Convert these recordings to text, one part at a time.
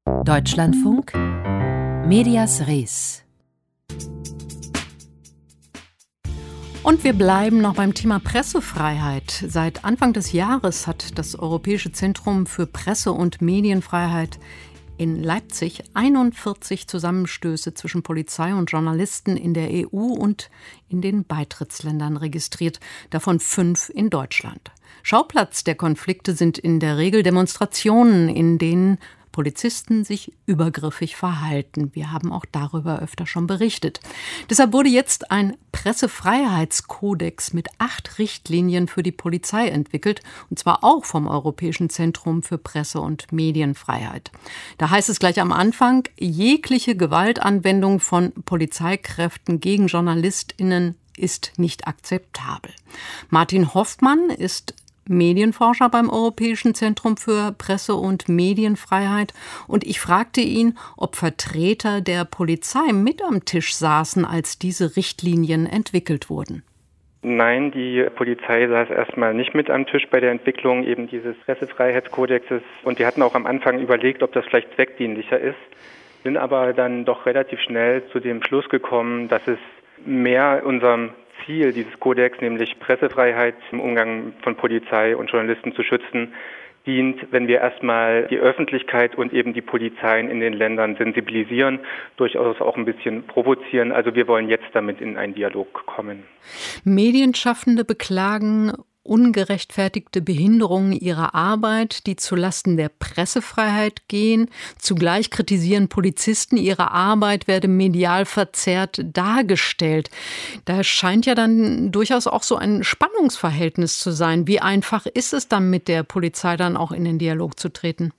Deutschlandfunk Medias Res. Und wir bleiben noch beim Thema Pressefreiheit. Seit Anfang des Jahres hat das Europäische Zentrum für Presse- und Medienfreiheit in Leipzig 41 Zusammenstöße zwischen Polizei und Journalisten in der EU und in den Beitrittsländern registriert, davon 5 in Deutschland. Schauplatz der Konflikte sind in der Regel Demonstrationen, in denen Polizisten sich übergriffig verhalten. Wir haben auch darüber öfter schon berichtet. Deshalb wurde jetzt ein Pressefreiheitskodex mit 8 Richtlinien für die Polizei entwickelt, und zwar auch vom Europäischen Zentrum für Presse- und Medienfreiheit. Da heißt es gleich am Anfang, jegliche Gewaltanwendung von Polizeikräften gegen JournalistInnen ist nicht akzeptabel. Martin Hoffmann ist Medienforscher beim Europäischen Zentrum für Presse- und Medienfreiheit. Und ich fragte ihn, ob Vertreter der Polizei mit am Tisch saßen, als diese Richtlinien entwickelt wurden. Nein, die Polizei saß erstmal nicht mit am Tisch bei der Entwicklung eben dieses Pressefreiheitskodexes. Und wir hatten auch am Anfang überlegt, ob das vielleicht zweckdienlicher ist, sind aber dann doch relativ schnell zu dem Schluss gekommen, dass es mehr unserem Ziel dieses Kodex, nämlich Pressefreiheit im Umgang von Polizei und Journalisten zu schützen, dient, wenn wir erstmal die Öffentlichkeit und eben die Polizeien in den Ländern sensibilisieren, durchaus auch ein bisschen provozieren. Also wir wollen jetzt damit in einen Dialog kommen. Medienschaffende beklagen ungerechtfertigte Behinderungen ihrer Arbeit, die zulasten der Pressefreiheit gehen. Zugleich kritisieren Polizisten, ihre Arbeit werde medial verzerrt dargestellt. Da scheint ja dann durchaus auch so ein Spannungsverhältnis zu sein. Wie einfach ist es dann, mit der Polizei dann auch in den Dialog zu treten?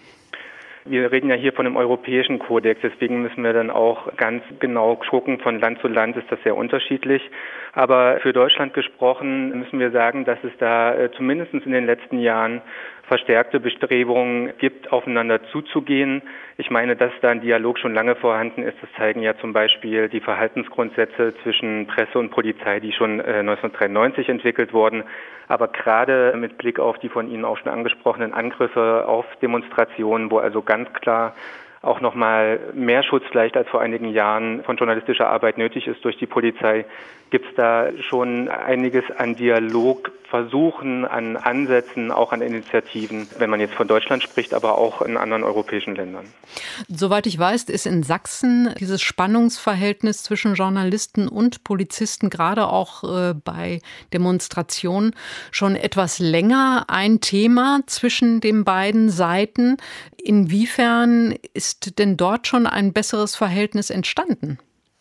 Wir reden ja hier von einem europäischen Kodex, deswegen müssen wir dann auch ganz genau gucken, von Land zu Land ist das sehr unterschiedlich. Aber für Deutschland gesprochen müssen wir sagen, dass es da zumindest in den letzten Jahren verstärkte Bestrebungen gibt, aufeinander zuzugehen. Ich meine, dass da ein Dialog schon lange vorhanden ist, das zeigen ja zum Beispiel die Verhaltensgrundsätze zwischen Presse und Polizei, die schon 1993 entwickelt wurden. Aber gerade mit Blick auf die von Ihnen auch schon angesprochenen Angriffe auf Demonstrationen, wo also ganz klar auch nochmal mehr Schutz vielleicht als vor einigen Jahren von journalistischer Arbeit nötig ist durch die Polizei, gibt es da schon einiges an Dialogversuchen, an Ansätzen, auch an Initiativen, wenn man jetzt von Deutschland spricht, aber auch in anderen europäischen Ländern. Soweit ich weiß, ist in Sachsen dieses Spannungsverhältnis zwischen Journalisten und Polizisten, gerade auch bei Demonstrationen, schon etwas länger ein Thema zwischen den beiden Seiten. Inwiefern ist denn dort schon ein besseres Verhältnis entstanden?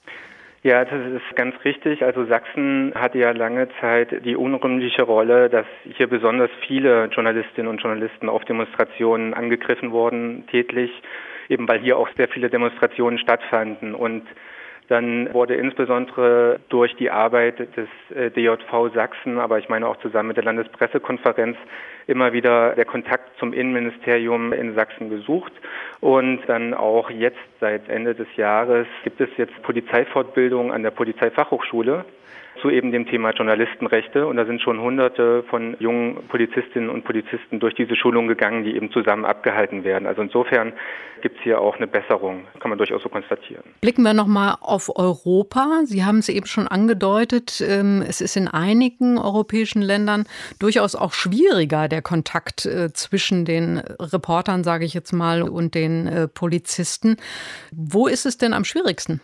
Ja, das ist ganz richtig. Also Sachsen hatte ja lange Zeit die unrühmliche Rolle, dass hier besonders viele Journalistinnen und Journalisten auf Demonstrationen angegriffen wurden, tätlich, eben weil hier auch sehr viele Demonstrationen stattfanden. Und dann wurde insbesondere durch die Arbeit des DJV Sachsen, aber ich meine auch zusammen mit der Landespressekonferenz, immer wieder der Kontakt zum Innenministerium in Sachsen gesucht. Und dann auch jetzt, seit Ende des Jahres, gibt es jetzt Polizeifortbildung an der Polizeifachhochschule zu eben dem Thema Journalistenrechte. Und da sind schon Hunderte von jungen Polizistinnen und Polizisten durch diese Schulung gegangen, die eben zusammen abgehalten werden. Also insofern gibt es hier auch eine Besserung, kann man durchaus so konstatieren. Blicken wir nochmal auf Europa. Sie haben es eben schon angedeutet, es ist in einigen europäischen Ländern durchaus auch schwieriger, der Kontakt zwischen den Reportern, sage ich jetzt mal, und den Polizisten. Wo ist es denn am schwierigsten?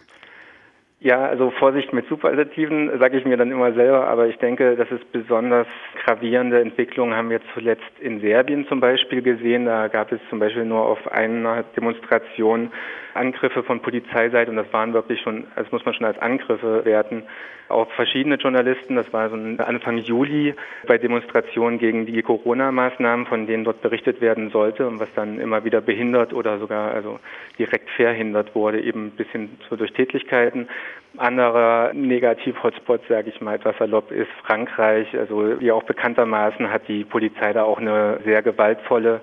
Ja, also Vorsicht mit Superlativen, sage ich mir dann immer selber, aber ich denke, dass es besonders gravierende Entwicklungen haben wir zuletzt in Serbien zum Beispiel gesehen. Da gab es zum Beispiel nur auf einer Demonstration Angriffe von Polizeiseite und das waren wirklich schon, das muss man schon als Angriffe werten, auf verschiedene Journalisten. Das war so Anfang Juli bei Demonstrationen gegen die Corona-Maßnahmen, von denen dort berichtet werden sollte und was dann immer wieder behindert oder sogar also direkt verhindert wurde, eben bis hin zu durch Tätlichkeiten. Anderer Negativ-Hotspot, sage ich mal etwas salopp, ist Frankreich. Also wie auch bekanntermaßen hat die Polizei da auch eine sehr gewaltvolle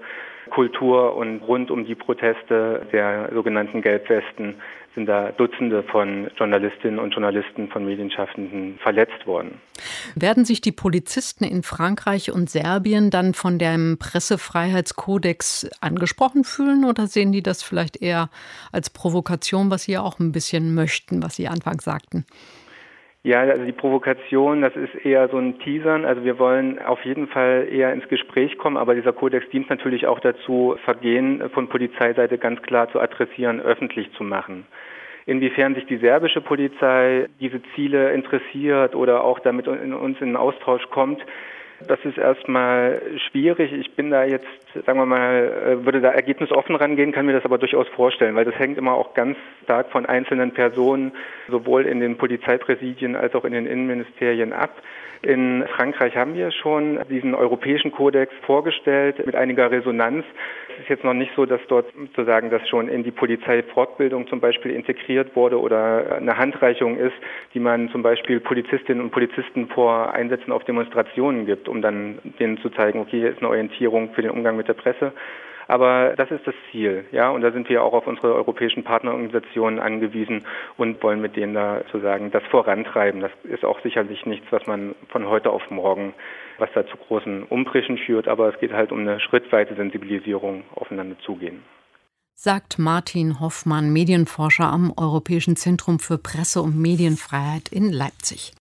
Kultur und rund um die Proteste der sogenannten Gelbwesten sind da Dutzende von Journalistinnen und Journalisten, von Medienschaffenden verletzt worden. Werden sich die Polizisten in Frankreich und Serbien dann von dem Pressefreiheitskodex angesprochen fühlen oder sehen die das vielleicht eher als Provokation, was Sie ja auch ein bisschen möchten, was Sie anfangs sagten? Ja, also die Provokation, das ist eher so ein Teasern. Also wir wollen auf jeden Fall eher ins Gespräch kommen, aber dieser Kodex dient natürlich auch dazu, Vergehen von Polizeiseite ganz klar zu adressieren, öffentlich zu machen. Inwiefern sich die serbische Polizei diese Ziele interessiert oder auch damit in uns in den Austausch kommt, das ist erstmal schwierig. Ich bin da jetzt, sagen wir mal, würde da ergebnisoffen rangehen, kann mir das aber durchaus vorstellen, weil das hängt immer auch ganz stark von einzelnen Personen, sowohl in den Polizeipräsidien als auch in den Innenministerien ab. In Frankreich haben wir schon diesen europäischen Kodex vorgestellt mit einiger Resonanz. Es ist jetzt noch nicht so, dass dort sozusagen das schon in die Polizeifortbildung zum Beispiel integriert wurde oder eine Handreichung ist, die man zum Beispiel Polizistinnen und Polizisten vor Einsätzen auf Demonstrationen gibt, um dann denen zu zeigen, okay, hier ist eine Orientierung für den Umgang mit der Presse. Aber das ist das Ziel, ja, und da sind wir auch auf unsere europäischen Partnerorganisationen angewiesen und wollen mit denen da sozusagen das vorantreiben. Das ist auch sicherlich nichts, was man von heute auf morgen, was da zu großen Umbrüchen führt, aber es geht halt um eine schrittweise Sensibilisierung, aufeinander zugehen. Sagt Martin Hoffmann, Medienforscher am Europäischen Zentrum für Presse- und Medienfreiheit in Leipzig.